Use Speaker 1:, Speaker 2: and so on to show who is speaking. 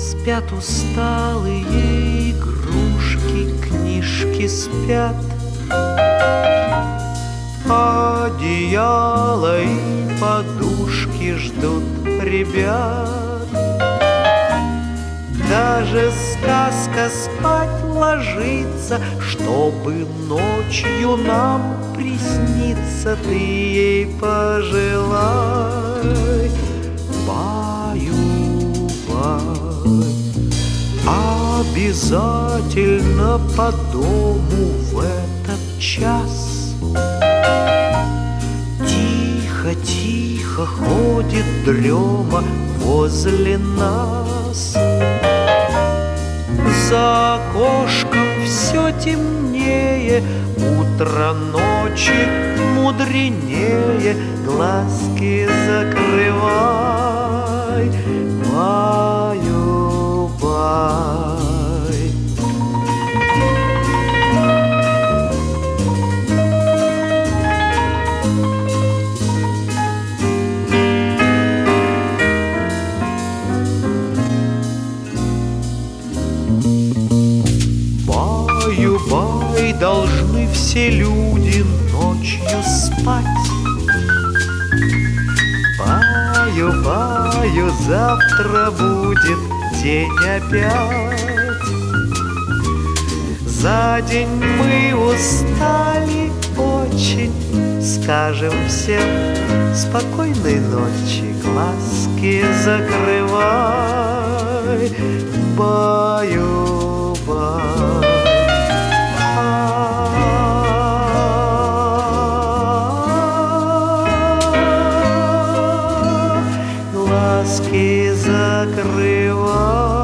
Speaker 1: Спят усталые игрушки, книжки спят, одеяло и подушки ждут ребят. Даже сказка спать ложится, чтобы ночью нам присниться. Ты ей пожелай, баю-бай. Обязательно по дому в этот час тихо-тихо ходит дрема возле нас. За окошком все темнее, утро ночи мудренее. Глазки закрывай, баю-бай. Баю-бай, должны все люди ночью спать. Баю-баю, завтра будет день опять. За день мы устали очень, скажем всем спокойной ночи. Глазки закрывай, баю-бай. Глазки закрывай.